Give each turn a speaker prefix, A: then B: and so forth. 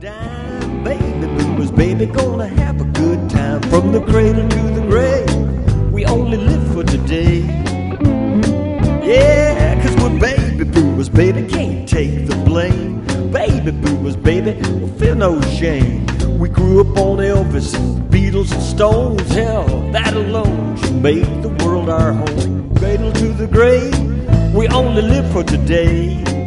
A: dime. Baby boomers, baby, gonna have a good time. From the cradle to the grave, we only live for today. Yeah, 'cause we're baby boomers, baby, can't take the blame. Baby boomers, baby, we'll feel no shame. We grew up on Elvis, Beatles and Stones. Hell, that alone should make the world our home. Cradle to the grave, we only live for today.